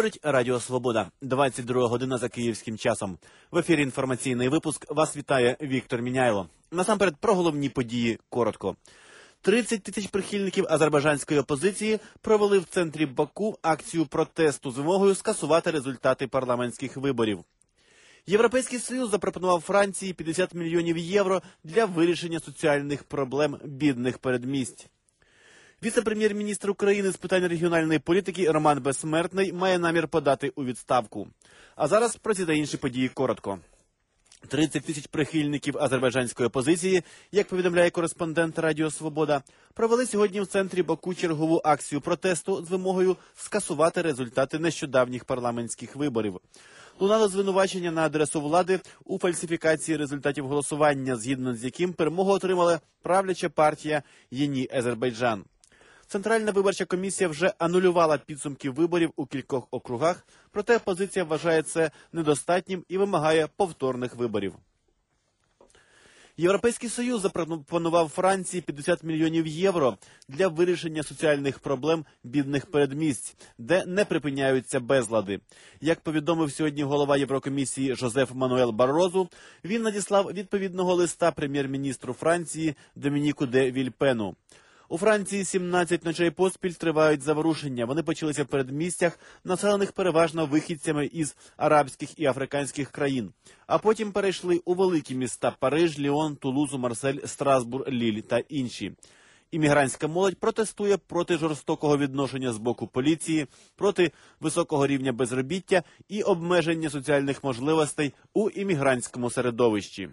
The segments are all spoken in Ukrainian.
Говорить Радіо Свобода. 22 година за київським часом. В ефірі інформаційний випуск. Вас вітає Віктор Міняйло. Насамперед про головні події коротко. 30 тисяч прихильників азербайджанської опозиції провели в центрі Баку акцію протесту з вимогою скасувати результати парламентських виборів. Європейський Союз запропонував Франції 50 мільйонів євро для вирішення соціальних проблем бідних передмість. Віце-прем'єр-міністр України з питань регіональної політики Роман Безсмертний має намір подати у відставку. А зараз про ці та інші події коротко. 30 тисяч прихильників азербайджанської опозиції, як повідомляє кореспондент Радіо Свобода, провели сьогодні в центрі Баку чергову акцію протесту з вимогою скасувати результати нещодавніх парламентських виборів. Лунало звинувачення на адресу влади у фальсифікації результатів голосування, згідно з яким перемогу отримала правляча партія «Єні Азербайджан». Центральна виборча комісія вже анулювала підсумки виборів у кількох округах, проте опозиція вважає це недостатнім і вимагає повторних виборів. Європейський Союз запропонував Франції 50 мільйонів євро для вирішення соціальних проблем бідних передмість, де не припиняються безлади. Як повідомив сьогодні голова Єврокомісії Жозеф Мануель Баррозу, він надіслав відповідного листа прем'єр-міністру Франції Домініку де Вільпену. У Франції 17 ночей поспіль тривають заворушення. Вони почалися в передмістях, населених переважно вихідцями із арабських і африканських країн. А потім перейшли у великі міста – Париж, Ліон, Тулузу, Марсель, Страсбург, Ліль та інші. Іммігрантська молодь протестує проти жорстокого відношення з боку поліції, проти високого рівня безробіття і обмеження соціальних можливостей у іммігрантському середовищі.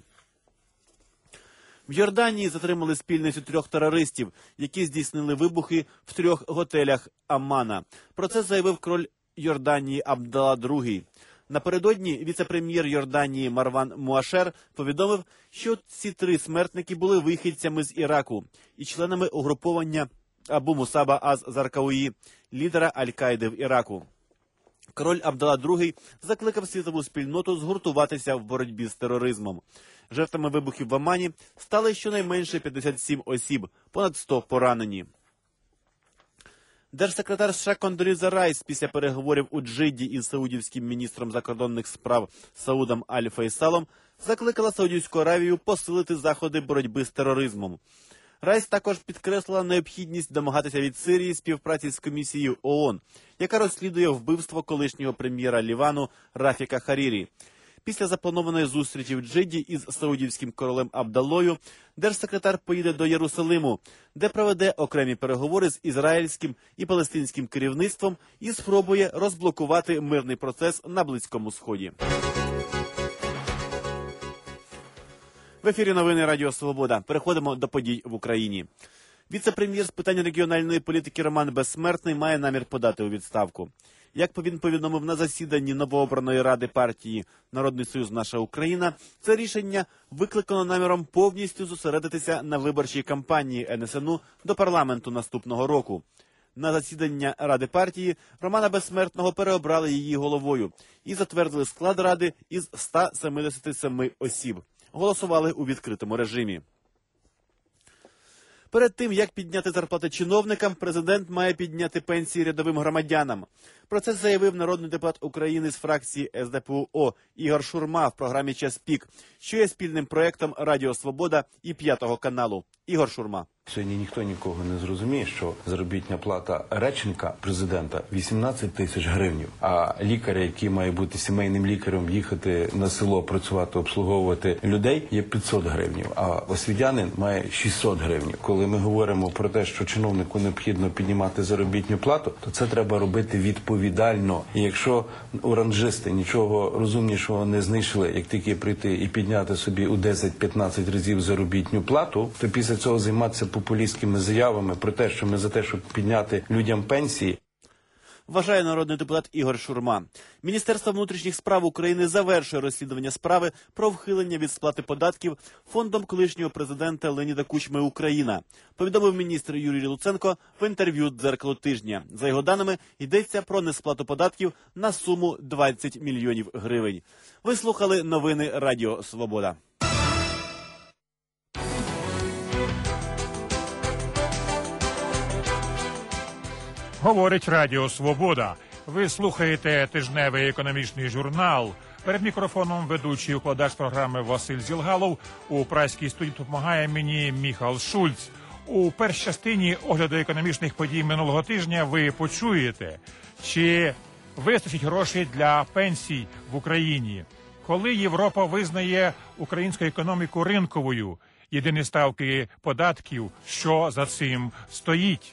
В Йорданії затримали спільницю 3 терористів, які здійснили вибухи в 3 готелях Аммана. Про це заявив король Йорданії Абдалла II. Напередодні віце-прем'єр Йорданії Марван Муашер повідомив, що ці 3 смертники були вихідцями з Іраку і членами угруповання Абу Мусаба аз-Заркауї, лідера Аль-Каїди в Іраку. Король Абдалла II закликав світову спільноту згуртуватися в боротьбі з тероризмом. Жертвами вибухів в Амані стали щонайменше 57 осіб, понад 100 поранені. Держсекретар США Кондоліза Райс після переговорів у Джидді із саудівським міністром закордонних справ Саудом Аль-Фейсалом закликала Саудівську Аравію посилити заходи боротьби з тероризмом. Райс також підкреслила необхідність домагатися від Сирії співпраці з комісією ООН, яка розслідує вбивство колишнього прем'єра Лівану Рафіка Харірі. Після запланованої зустрічі в Джидді із саудівським королем Абдаллою держсекретар поїде до Єрусалиму, де проведе окремі переговори з ізраїльським і палестинським керівництвом і спробує розблокувати мирний процес на Близькому Сході. В ефірі новини Радіо Свобода. Переходимо до подій в Україні. Віце-прем'єр з питань регіональної політики Роман Безсмертний має намір подати у відставку. Як він повідомив на засіданні новообраної ради партії «Народний Союз. Наша Україна», це рішення викликано наміром повністю зосередитися на виборчій кампанії НСНУ до парламенту наступного року. На засідання ради партії Романа Безсмертного переобрали її головою і затвердили склад ради із 177 осіб. Голосували у відкритому режимі. Перед тим, як підняти зарплати чиновникам, президент має підняти пенсії рядовим громадянам. Про це заявив народний депутат України з фракції СДПУ Ігор Шурма в програмі «Час пік», що є спільним проєктом Радіо Свобода і 5 каналу. Ігор Шурма. Сьогодні ніхто нікого не зрозуміє, що заробітна плата речника президента 18 тисяч гривнів, а лікаря, який має бути сімейним лікарем, їхати на село, працювати, обслуговувати людей, є 500 гривнів, а освітянин має 600 гривнів. Коли ми говоримо про те, що чиновнику необхідно піднімати заробітну плату, то це треба робити відповідально. І якщо оранжисти нічого розумнішого не знайшли, як тільки прийти і підняти собі у 10-15 разів заробітну плату, то після цього займатися популістськими заявами про те, що ми за те, щоб підняти людям пенсії. Вважає народний депутат Ігор Шурма. Міністерство внутрішніх справ України завершує розслідування справи про вхилення від сплати податків фондом колишнього президента Леоніда Кучми «Україна», повідомив міністр Юрій Луценко в інтерв'ю «Дзеркало тижня». За його даними, йдеться про несплату податків на суму 20 мільйонів гривень. Ви слухали новини Радіо Свобода. Говорить Радіо Свобода. Ви слухаєте тижневий економічний журнал. Перед мікрофоном ведучий укладач програми Василь Зілгалов. У празькій студії допомагає мені Міхал Шульц. У першій частині огляду економічних подій минулого тижня ви почуєте, чи вистачить грошей для пенсій в Україні, коли Європа визнає українську економіку ринковою, єдині ставки податків, що за цим стоїть.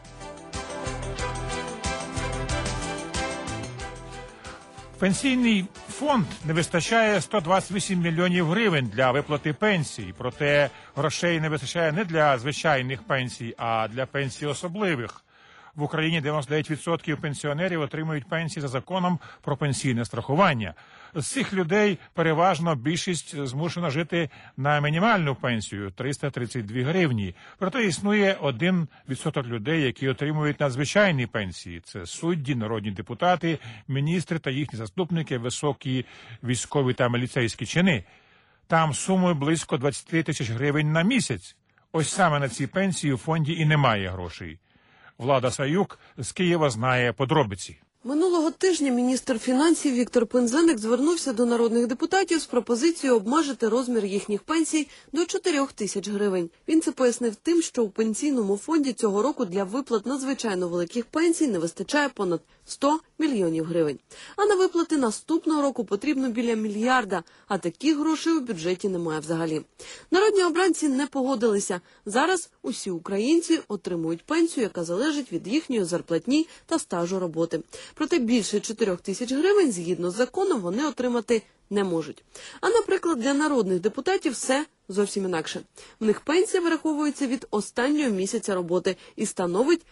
Пенсійний фонд не вистачає 128 мільйонів гривень для виплати пенсій. Проте грошей не вистачає не для звичайних пенсій, а для пенсій особливих. В Україні 99% пенсіонерів отримують пенсії за законом про пенсійне страхування. З цих людей переважно більшість змушена жити на мінімальну пенсію – 332 гривні. Проте існує 1% людей, які отримують надзвичайні пенсії. Це судді, народні депутати, міністри та їхні заступники, високі військові та міліцейські чини. Там суми близько 20 тисяч гривень на місяць. Ось саме на ці пенсії у фонді і немає грошей. Влада Саюк з Києва знає подробиці. Минулого тижня міністр фінансів Віктор Пинзеник звернувся до народних депутатів з пропозицією обмежити розмір їхніх пенсій до 4 тисяч гривень. Він це пояснив тим, що у пенсійному фонді цього року для виплат надзвичайно великих пенсій не вистачає понад 100 мільйонів гривень. А на виплати наступного року потрібно біля мільярда, а таких грошей у бюджеті немає взагалі. Народні обранці не погодилися. Зараз усі українці отримують пенсію, яка залежить від їхньої зарплатні та стажу роботи. Проте більше 4 тисяч гривень, згідно з законом, вони отримати не можуть. А, наприклад, для народних депутатів все зовсім інакше. В них пенсія вираховується від останнього місяця роботи і становить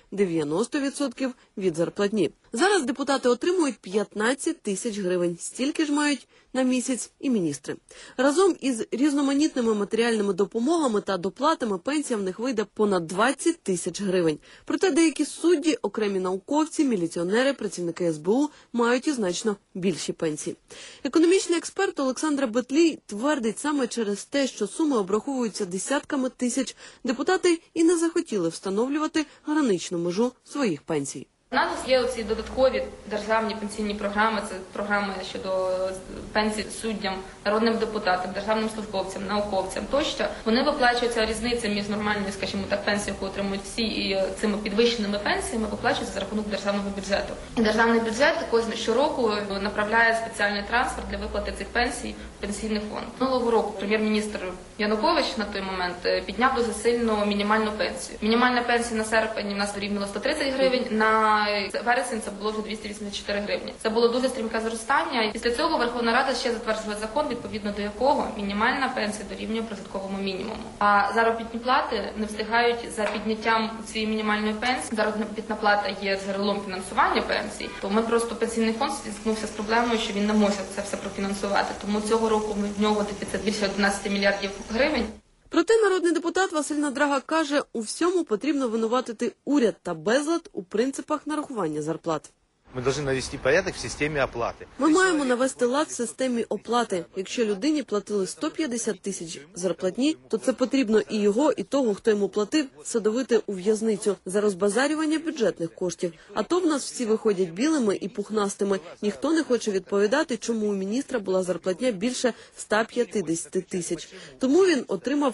90% від зарплатні. Зараз депутати отримують 15 тисяч гривень. Стільки ж мають на місяць і міністри. Разом із різноманітними матеріальними допомогами та доплатами пенсія в них вийде понад 20 тисяч гривень. Проте деякі судді, окремі науковці, міліціонери, працівники СБУ мають і значно більші пенсії. Економічний експерт Олександр Бетлій твердить, саме через те, що суми обраховуються десятками тисяч, депутати і не захотіли встановлювати граничну межу своїх пенсій. У нас є оці додаткові державні пенсійні програми, це програми щодо пенсій суддям, народним депутатам, державним службовцям, науковцям тощо. Вони виплачуються, різниця між нормальною, скажімо так, пенсією, яку отримують всі, і цими підвищеними пенсіями виплачуються за рахунок державного бюджету. І державний бюджет також щороку направляє спеціальний трансфер для виплати цих пенсій в пенсійний фонд. Минулого року прем'єр-міністр Янукович на той момент підняв дуже сильно мінімальну пенсію. Мінімальна пенсія на серпень у нас дорівнювала 130 гривень, на вересень це було вже 284 гривні. Це було дуже стрімке зростання. Після цього Верховна Рада ще затверджує закон, відповідно до якого мінімальна пенсія дорівнює прожитковому мінімуму. А заробітні плати не встигають за підняттям цієї мінімальної пенсії. Заробітна плата є джерелом фінансування пенсій. То ми просто пенсійний фонд зіткнувся з проблемою, що він не може це все профінансувати. Тому цього року в нього дефіцит більше 11 мільярдів гривень. Проте народний депутат Василь Надрага каже, у всьому потрібно винуватити уряд та безлад у принципах нарахування зарплат. Ми повинні навести порядок в системі оплати. Ми маємо навести лад в системі оплати. Якщо людині платили 150 тисяч зарплатні, то це потрібно і його, і того, хто йому платив, садовити у в'язницю за розбазарювання бюджетних коштів. А то в нас всі виходять білими і пухнастими. Ніхто не хоче відповідати, чому у міністра була зарплатня більше 150 тисяч. Тому він отримав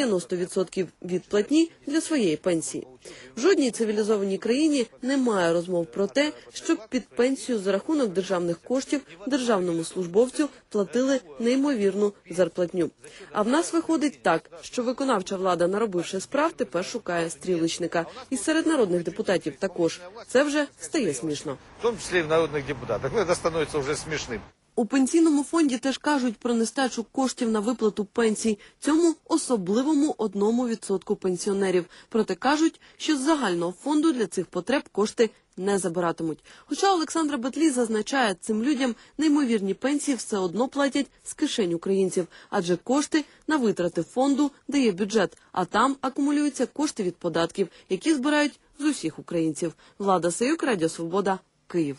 90% від платні для своєї пенсії. В жодній цивілізованій країні немає розмов про те, щоб під пенсію за рахунок державних коштів державному службовцю платили неймовірну зарплатню. А в нас виходить так, що виконавча влада, наробивши справ, тепер шукає стрілочника. І серед народних депутатів також. Це вже стає смішно. В тому числі і в народних депутатах. Це становиться вже смішним. У пенсійному фонді теж кажуть про нестачу коштів на виплату пенсій, цьому особливому 1% пенсіонерів. Проте кажуть, що з загального фонду для цих потреб кошти не забиратимуть. Хоча Олександр Бетлій зазначає, цим людям неймовірні пенсії все одно платять з кишень українців, адже кошти на витрати фонду дає бюджет, а там акумулюються кошти від податків, які збирають з усіх українців. Влада Саюк, Радіо Свобода, Київ.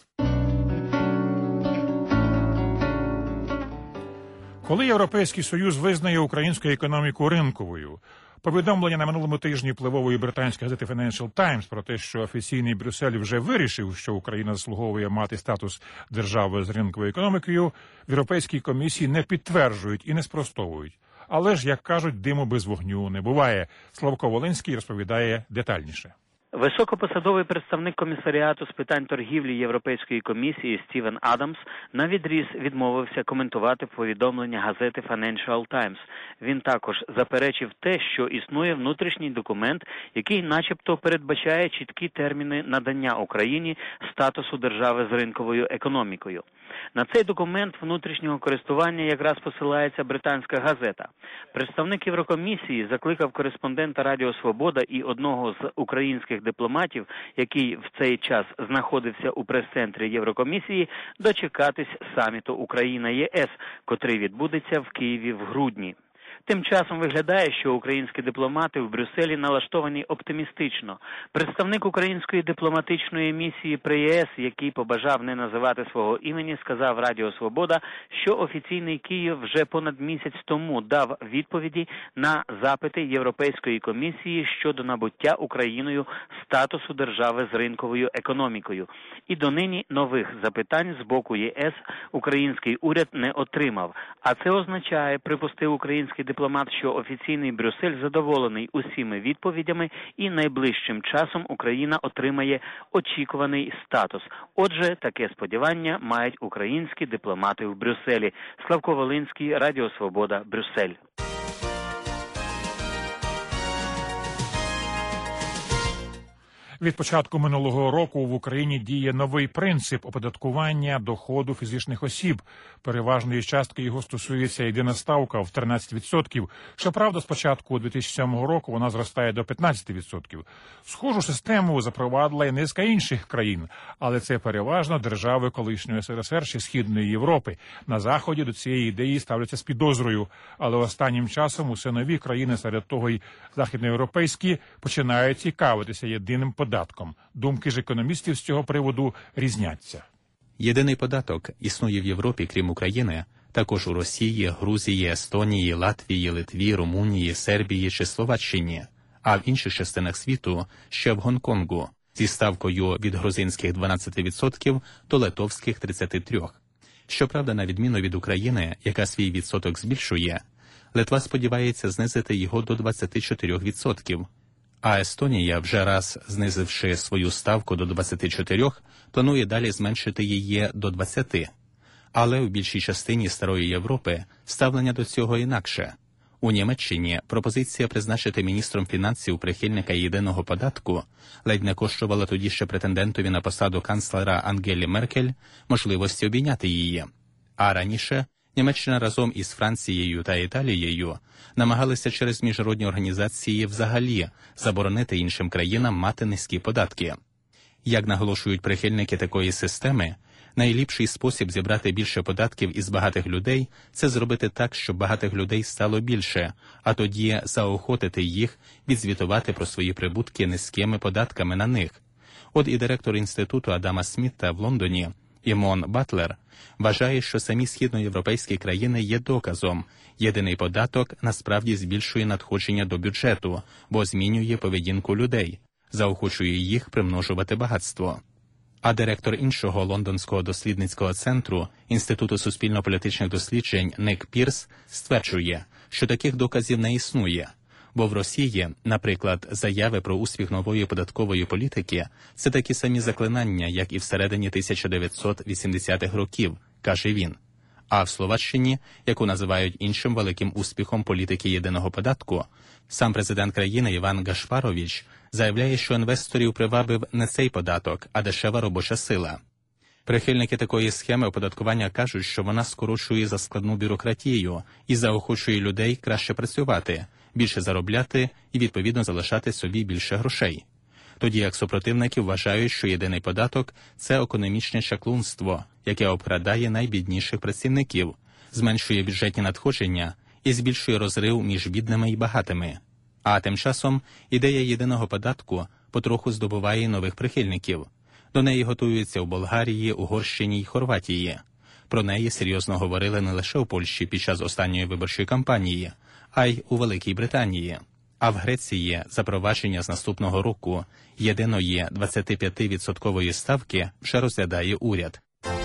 Коли Європейський Союз визнає українську економіку ринковою, Повідомлення на минулому тижні впливової британської газети Financial Times про те, що офіційний Брюссель вже вирішив, що Україна заслуговує мати статус держави з ринковою економікою, в Європейській комісії не підтверджують і не спростовують. Але ж, як кажуть, диму без вогню не буває. Славко Волинський розповідає детальніше. Високопосадовий представник комісаріату з питань торгівлі Європейської комісії Стівен Адамс навідріз відмовився коментувати повідомлення газети Financial Times. Він також заперечив те, що існує внутрішній документ, який начебто передбачає чіткі терміни надання Україні статусу держави з ринковою економікою. На цей документ внутрішнього користування якраз посилається британська газета. Представник Єврокомісії закликав кореспондента Радіо Свобода і одного з українських дипломатів, який в цей час знаходився у прес-центрі Єврокомісії, дочекатись саміту Україна-ЄС, котрий відбудеться в Києві в грудні. Тим часом виглядає, що українські дипломати в Брюсселі налаштовані оптимістично. Представник української дипломатичної місії при ЄС, який побажав не називати свого імені, сказав Радіо Свобода, що офіційний Київ вже понад місяць тому дав відповіді на запити Європейської комісії щодо набуття Україною статусу держави з ринковою економікою. І донині нових запитань з боку ЄС український уряд не отримав. А це означає, припустив український дипломат, що офіційний Брюссель задоволений усіми відповідями і найближчим часом Україна отримає очікуваний статус. Отже, таке сподівання мають українські дипломати в Брюсселі. Славко Волинський, Радіо Свобода, Брюссель. Від початку минулого року в Україні діє новий принцип оподаткування доходу фізичних осіб. Переважної частки його стосується єдина ставка в 13%. Щоправда, з початку 2007 року вона зростає до 15%. Схожу систему запровадила й низка інших країн, але це переважно держави колишньої СРСР чи Східної Європи. На Заході до цієї ідеї ставляться з підозрою, але останнім часом усе нові країни, серед того й західноєвропейські, починають цікавитися єдиним податком. Думки ж економістів з цього приводу різняться. Єдиний податок існує в Європі, крім України, також у Росії, Грузії, Естонії, Латвії, Литві, Румунії, Сербії чи Словаччині, а в інших частинах світу ще в Гонконгу зі ставкою від грузинських 12% до литовських 33%. Щоправда, на відміну від України, яка свій відсоток збільшує, Литва сподівається знизити його до 24%. А Естонія, вже раз знизивши свою ставку до 24, планує далі зменшити її до 20. Але у більшій частині Старої Європи ставлення до цього інакше. У Німеччині пропозиція призначити міністром фінансів прихильника єдиного податку ледь не коштувала тоді ще претендентові на посаду канцлера Ангелі Меркель можливості обійняти її. А раніше Німеччина разом із Францією та Італією намагалися через міжнародні організації взагалі заборонити іншим країнам мати низькі податки. Як наголошують прихильники такої системи, найліпший спосіб зібрати більше податків із багатих людей – це зробити так, щоб багатих людей стало більше, а тоді заохотити їх відзвітувати про свої прибутки низькими податками на них. От і директор інституту Адама Сміта в Лондоні Імон Батлер вважає, що самі східноєвропейські країни є доказом. Єдиний податок насправді збільшує надходження до бюджету, бо змінює поведінку людей, заохочує їх примножувати багатство. А директор іншого лондонського дослідницького центру Інституту суспільно-політичних досліджень Ник Пірс стверджує, що таких доказів не існує. Бо в Росії, наприклад, заяви про успіх нової податкової політики – це такі самі заклинання, як і всередині 1980-х років, каже він. А в Словаччині, яку називають іншим великим успіхом політики єдиного податку, сам президент країни Іван Гашпарович заявляє, що інвесторів привабив не цей податок, а дешева робоча сила. Прихильники такої схеми оподаткування кажуть, що вона скорочує заскладну бюрократію і заохочує людей краще працювати, більше заробляти і, відповідно, залишати собі більше грошей. Тоді як супротивники вважають, що єдиний податок – це економічне чаклунство, яке обкрадає найбідніших працівників, зменшує бюджетні надходження і збільшує розрив між бідними і багатими. А тим часом ідея єдиного податку потроху здобуває нових прихильників. До неї готуються у Болгарії, Угорщині й Хорватії. Про неї серйозно говорили не лише у Польщі під час останньої виборчої кампанії, а й у Великій Британії. а в Греції запровадження з наступного року єдиної 25% ставки вже розглядає уряд.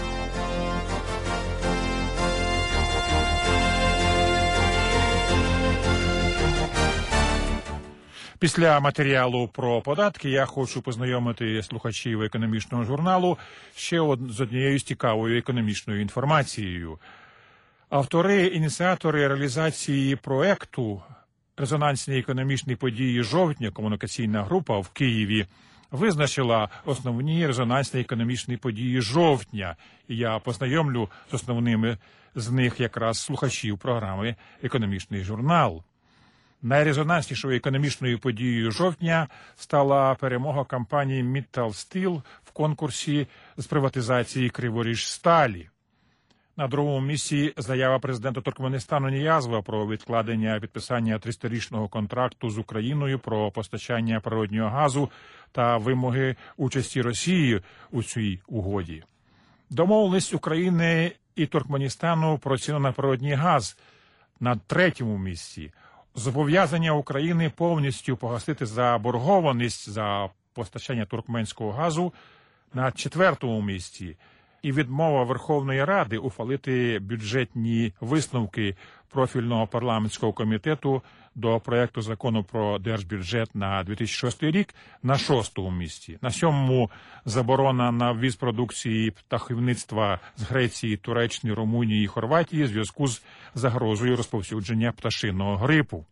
Після матеріалу про податки я хочу познайомити слухачів економічного журналу ще з однією цікавою економічною інформацією. Автори, ініціатори реалізації проекту «Резонансні економічні події жовтня» комунікаційна група в Києві визначила основні резонансні економічні події жовтня. І я познайомлю з основними з них якраз слухачів програми «Економічний журнал». Найрезонанснішою економічною подією жовтня стала перемога компанії Mittal Steel в конкурсі з приватизації Криворіжсталі. На другому місці заява президента Туркменістану Ніязова про відкладення підписання 300-річного контракту з Україною про постачання природнього газу та вимоги участі Росії у цій угоді. Домовленість України і Туркменістану про ціну на природній газ на третьому місці. Зобов'язання України повністю погасити заборгованість за постачання туркменського газу на четвертому місці. І відмова Верховної Ради ухвалити бюджетні висновки профільного парламентського комітету до проекту закону про держбюджет на 2006 рік на шостому місці. На сьомому заборона на ввіз продукції птахівництва з Греції, Туреччини, Румунії і Хорватії в зв'язку з загрозою розповсюдження пташиного грипу.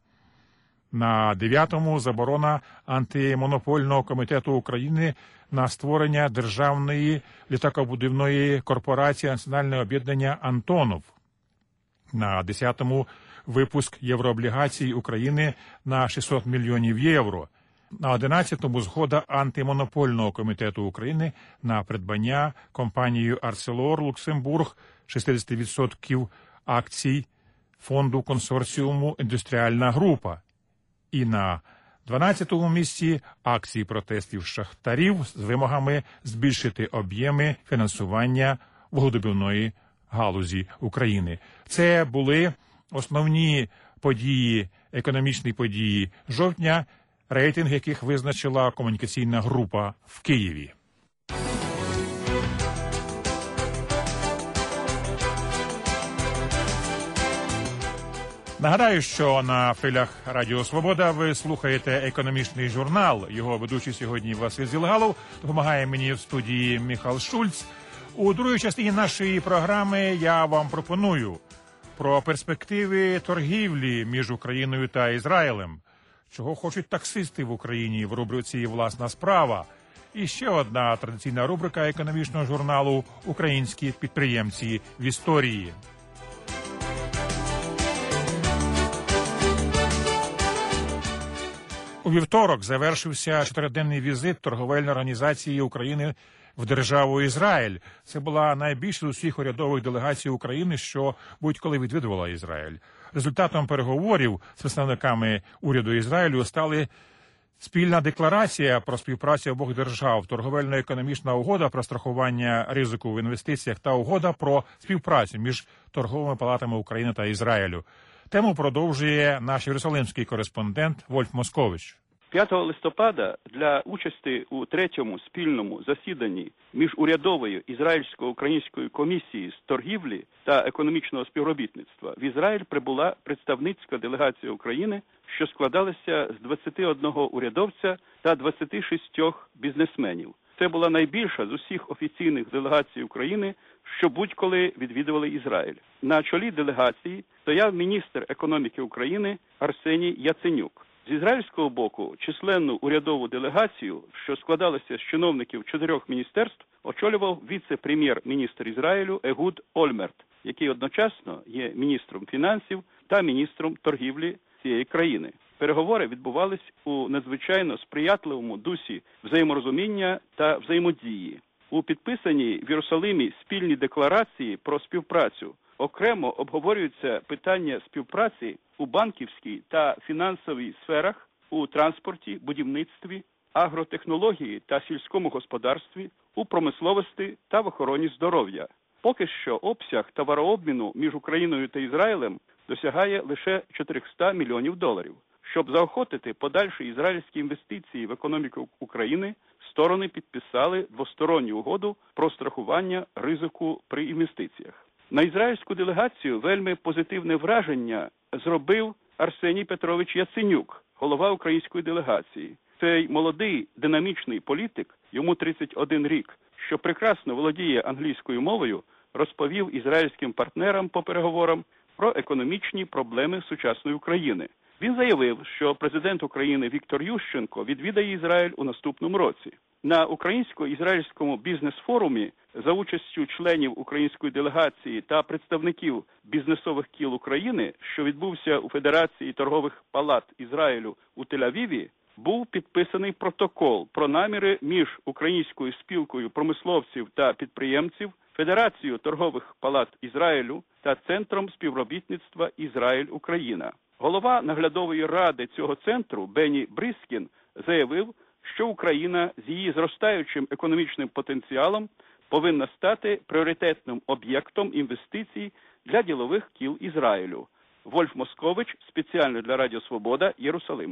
На дев'ятому заборона антимонопольного комітету України на створення державної літакобудівної корпорації Національне об'єднання «Антонов». На 10-му випуск єврооблігацій України на 600 мільйонів євро. На 11-му згода антимонопольного комітету України на придбання компанією «Арселор Люксембург» 60% акцій фонду консорціуму «Індустріальна група». І на 12-му місці акції протестів шахтарів з вимогами збільшити об'єми фінансування вугледобувної галузі України. Це були основні події, економічні події жовтня, рейтинг яких визначила комунікаційна група в Києві. Нагадаю, що на хвилях Радіо Свобода ви слухаєте економічний журнал. Його ведучий сьогодні Василь Зілгалов. Допомагає мені в студії Михайло Шульц. У другій частині нашої програми я вам пропоную про перспективи торгівлі між Україною та Ізраїлем. Чого хочуть таксисти в Україні в рубриці «Власна справа». І ще одна традиційна рубрика економічного журналу «Українські підприємці в історії». У вівторок завершився 4-денний візит торговельної організації України в державу Ізраїль. Це була найбільша з усіх урядових делегацій України, що будь-коли відвідувала Ізраїль. Результатом переговорів з представниками уряду Ізраїлю стали спільна декларація про співпрацю обох держав, торговельно-економічна угода про страхування ризику в інвестиціях та угода про співпрацю між торговими палатами України та Ізраїлю. Тему продовжує наш єрусалимський кореспондент Вольф Москович. 5 листопада для участі у третьому спільному засіданні міжурядової ізраїльсько-української комісії з торгівлі та економічного співробітництва в Ізраїль прибула представницька делегація України, що складалася з 21 урядовця та 26 бізнесменів. Це була найбільша з усіх офіційних делегацій України, що будь-коли відвідували Ізраїль. На чолі делегації стояв міністр економіки України Арсеній Яценюк. З ізраїльського боку численну урядову делегацію, що складалася з чиновників 4 міністерств, очолював віце-прем'єр-міністр Ізраїлю Егуд Ольмерт, який одночасно є міністром фінансів та міністром торгівлі цієї країни. Переговори відбувались у надзвичайно сприятливому дусі взаєморозуміння та взаємодії. У підписаній в Єрусалимі спільній декларації про співпрацю окремо обговорюються питання співпраці у банківській та фінансовій сферах, у транспорті, будівництві, агротехнології та сільському господарстві, у промисловості та в охороні здоров'я. Поки що обсяг товарообміну між Україною та Ізраїлем досягає лише $400 мільйонів. Щоб заохотити подальші ізраїльські інвестиції в економіку України, сторони підписали двосторонню угоду про страхування ризику при інвестиціях. На ізраїльську делегацію вельми позитивне враження зробив Арсеній Петрович Яценюк, голова української делегації. Цей молодий, динамічний політик, йому 31 рік, що прекрасно володіє англійською мовою, розповів ізраїльським партнерам по переговорам про економічні проблеми сучасної України. Він заявив, що президент України Віктор Ющенко відвідає Ізраїль у наступному році. На українсько-ізраїльському бізнес-форумі за участю членів української делегації та представників бізнесових кіл України, що відбувся у Федерації торгових палат Ізраїлю у Тель-Авіві, був підписаний протокол про наміри між Українською спілкою промисловців та підприємців, Федерацією торгових палат Ізраїлю та Центром співробітництва Ізраїль-Україна. Голова наглядової ради цього центру Бені Брискін заявив, що Україна з її зростаючим економічним потенціалом повинна стати пріоритетним об'єктом інвестицій для ділових кіл Ізраїлю. Вольф Москович, спеціально для Радіо Свобода, Єрусалим.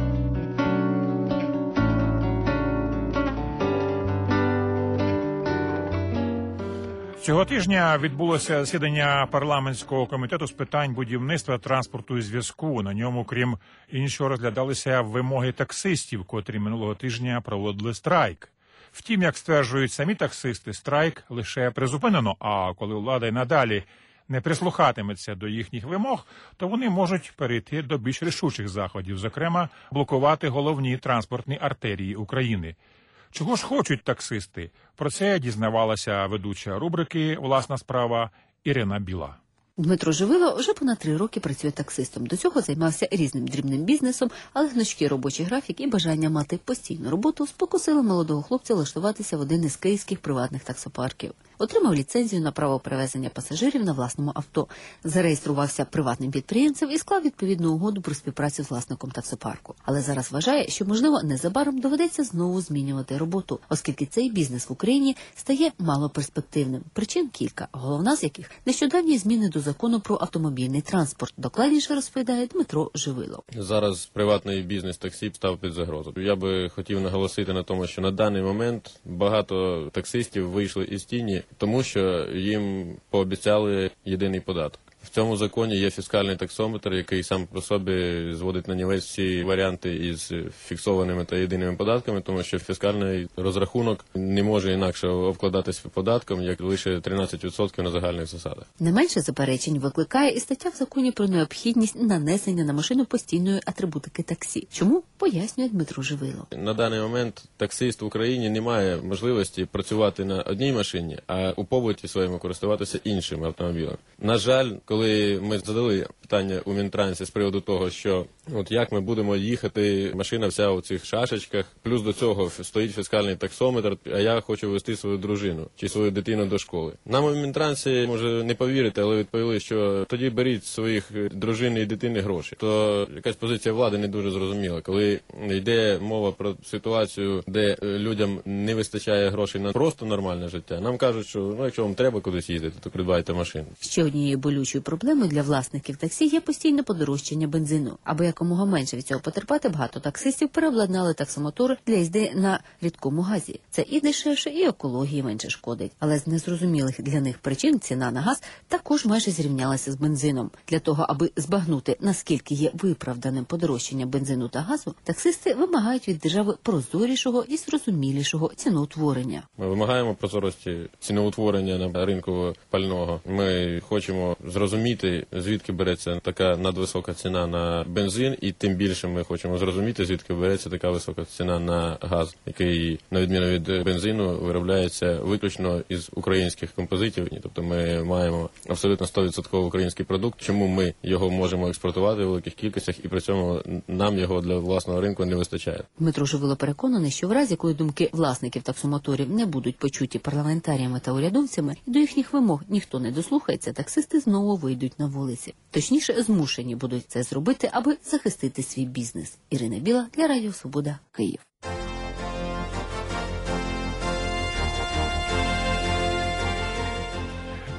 Цього тижня відбулося засідання парламентського комітету з питань будівництва, транспорту і зв'язку. На ньому, крім іншого, розглядалися вимоги таксистів, котрі минулого тижня проводили страйк. Втім, як стверджують самі таксисти, страйк лише призупинено, а коли влада й надалі не прислухатиметься до їхніх вимог, то вони можуть перейти до більш рішучих заходів, зокрема, блокувати головні транспортні артерії України. Чого ж хочуть таксисти? Про це дізнавалася ведуча рубрики «Власна справа» Ірина Біла. Дмитро Живило вже понад 3 роки працює таксистом. До цього займався різним дрібним бізнесом, але гнучкий робочий графік і бажання мати постійну роботу спокусили молодого хлопця влаштуватися в один із київських приватних таксопарків. Отримав ліцензію на право перевезення пасажирів на власному авто, зареєструвався приватним підприємцем і склав відповідну угоду про співпрацю з власником таксопарку. Але зараз вважає, що, можливо, незабаром доведеться знову змінювати роботу, оскільки цей бізнес в Україні стає малоперспективним. Причин кілька, головна з яких – нещодавні зміни до закону про автомобільний транспорт. Докладніше розповідає Дмитро Живило. Зараз приватний бізнес таксі став під загрозу. Я би хотів наголосити на тому, що на даний момент багато таксистів вийшли із тіні, тому що їм пообіцяли єдиний податок. В цьому законі є фіскальний таксометр, який сам по собі зводить на нівець всі варіанти із фіксованими та єдиними податками, тому що фіскальний розрахунок не може інакше обкладатися податком, як лише 13% на загальних засадах. Не менше заперечень викликає і стаття в законі про необхідність нанесення на машину постійної атрибутики таксі. Чому? Пояснює Дмитро Живило. На даний момент таксист в Україні не має можливості працювати на одній машині, а у побуті своєму користуватися іншим автомобілем. На жаль, коли ми задали питання у Мінтрансі з приводу того, що от як ми будемо їхати, машина вся у цих шашечках, плюс до цього стоїть фіскальний таксометр, а я хочу везти свою дружину чи свою дитину до школи. Нам у Мінтрансі, може не повірите, але відповіли, що тоді беріть своїх дружин і дитини гроші. То якась позиція влади не дуже зрозуміла. Коли йде мова про ситуацію, де людям не вистачає грошей на просто нормальне життя, нам кажуть, що якщо вам треба кудись їздити, то придбайте машину. Ще однією болючою проблемою для власників таксі є постійне подорожчання бензину. Аби якомога менше від цього потерпати, багато таксистів переобладнали таксомотори для їзди на рідкому газі. Це і дешевше, і екології менше шкодить. Але з незрозумілих для них причин ціна на газ також майже зрівнялася з бензином. Для того, аби збагнути, наскільки є виправданим подорожчання бензину та газу, таксисти вимагають від держави прозорішого і зрозумілішого ціноутворення. Ми вимагаємо прозорості ціноутворення на ринку пального. Ми хочемо зрозуміти, звідки береться така надвисока ціна на бензин, і тим більше ми хочемо зрозуміти, звідки береться така висока ціна на газ, який, на відміну від бензину, виробляється виключно із українських композитів. Тобто ми маємо абсолютно 100% український продукт, чому ми його можемо експортувати в великих кількостях, і при цьому нам його для власного ринку не вистачає. Дмитро Живило переконаний, що в разі, коли думки власників таксомоторів не будуть почуті парламентаріями та урядовцями, і до їхніх вимог ніхто не дослухається, таксисти знову вийдуть на вулиці. Точніше, змушені будуть це зробити, аби захистити свій бізнес. Ірина Біла для Радіо Свобода, Київ.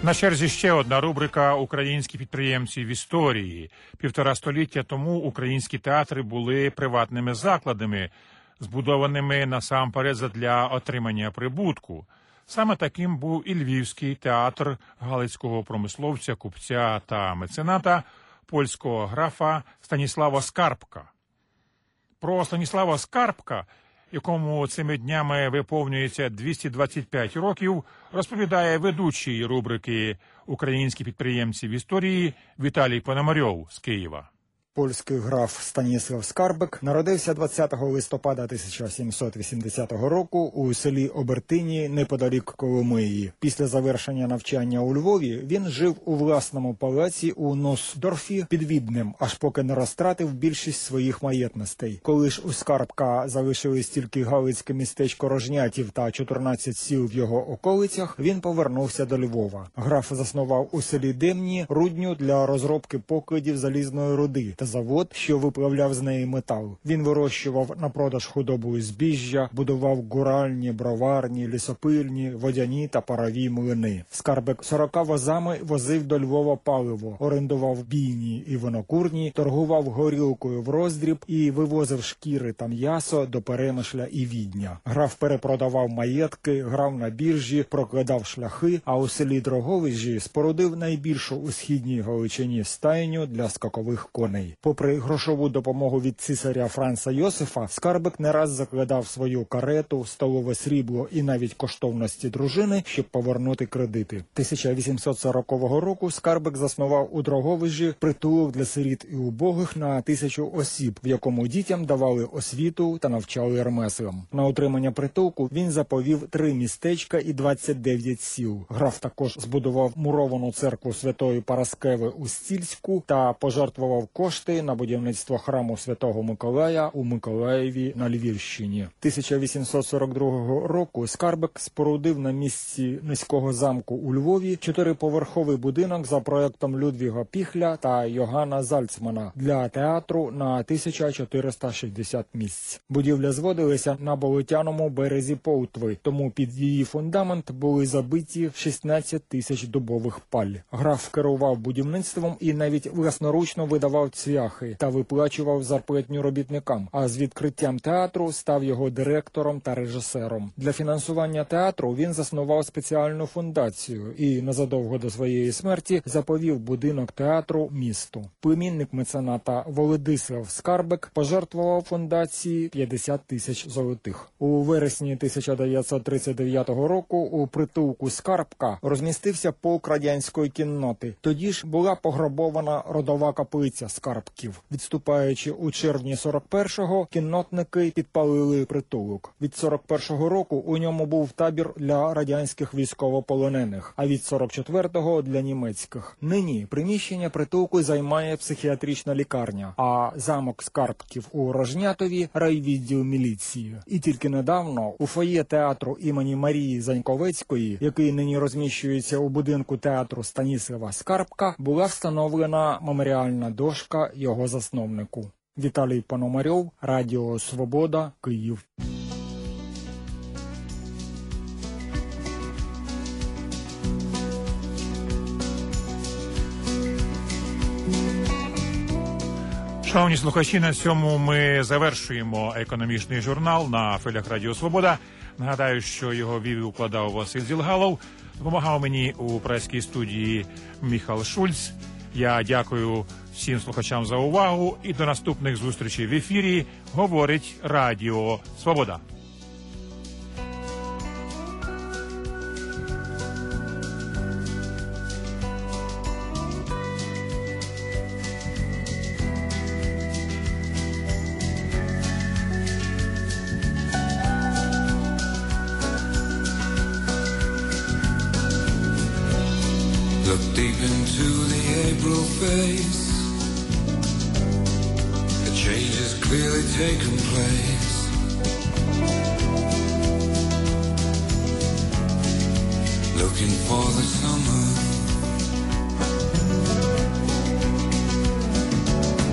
На черзі ще одна рубрика «Українські підприємці в історії». 1,5 століття тому українські театри були приватними закладами, збудованими насамперед задля отримання прибутку. Саме таким був і Львівський театр галицького промисловця, купця та мецената, польського графа Станіслава Скарбка. Про Станіслава Скарбка, якому цими днями виповнюється 225 років, розповідає ведучий рубрики «Українські підприємці в історії» Віталій Пономарьов з Києва. Польський граф Станіслав Скарбек народився 20 листопада 1780 року у селі Обертині неподалік Коломиї. Після завершення навчання у Львові він жив у власному палаці у Носдорфі під Віднем, аж поки не розтратив більшість своїх маєтностей. Коли ж у Скарбка залишились тільки галицьке містечко Рожнятів та 14 сіл в його околицях, він повернувся до Львова. Граф заснував у селі Демні рудню для розробки покладів залізної руди та завод, що виплавляв з неї метал. Він вирощував на продаж худобу і збіжжя, будував гуральні, броварні, лісопильні, водяні та парові млини. Скарбек 40 возами возив до Львова паливо, орендував бійні і винокурні, торгував горілкою в роздріб і вивозив шкіри та м'ясо до Перемишля і Відня. Граф перепродавав маєтки, грав на біржі, прокладав шляхи, а у селі Дроговижі спорудив найбільшу у східній Галичині стайню для скакових коней. Попри грошову допомогу від цісаря Франца Йосифа, Скарбек не раз закладав свою карету, столове срібло і навіть коштовності дружини, щоб повернути кредити. 1840 року Скарбек заснував у Дроговижі притулок для сиріт і убогих на 1000 осіб, в якому дітям давали освіту та навчали ремеслам. На утримання притулку він заповів 3 містечка і 29 сіл. Граф також збудував муровану церкву Святої Параскеви у Стільську та пожертвував кошти на будівництво храму Святого Миколая у Миколаєві на Львівщині. 1842 року Скарбек спорудив на місці низького замку у Львові 4-поверховий будинок за проектом Людвіга Піхля та Йоганна Зальцмана для театру на 1460 місць. Будівля зводилася на болотяному березі Полтви, тому під її фундамент були забиті 16 тисяч дубових паль. Граф керував будівництвом і навіть власноручно видавав цвяхи та виплачував зарплатню робітникам, а з відкриттям театру став його директором та режисером. Для фінансування театру він заснував спеціальну фундацію і незадовго до своєї смерті заповів будинок театру місту. Племінник мецената Володислав Скарбек пожертвував фундації 50 тисяч золотих. У вересні 1939 року у притулку Скарбка розмістився полк радянської кінноти. Тоді ж була пограбована родова каплиця Скарбків. Відступаючи у червні 41-го, кіннотники підпалили притулок. Від 41-го року у ньому був табір для радянських військовополонених, а від 44-го – для німецьких. Нині приміщення притулку займає психіатрична лікарня, а замок Скарбків у Рожнятові – райвідділ міліції. І тільки недавно у фоє театру імені Марії Заньковецької, який нині розміщується у будинку театру Станіслава Скарбка, була встановлена меморіальна дошка його засновнику. Віталій Пономарьов, Радіо Свобода, Київ. Шановні слухачі, на цьому ми завершуємо економічний журнал на хвилях Радіо Свобода. Нагадаю, що його вів і укладав Василь Зілгалов. Допомагав мені у прес-ській студії Міхал Шульц. Я дякую всім слухачам за увагу і до наступних зустрічей в ефірі. Говорить Радіо Свобода. Look deep into the April face. A change has clearly taken place. Looking for the summer.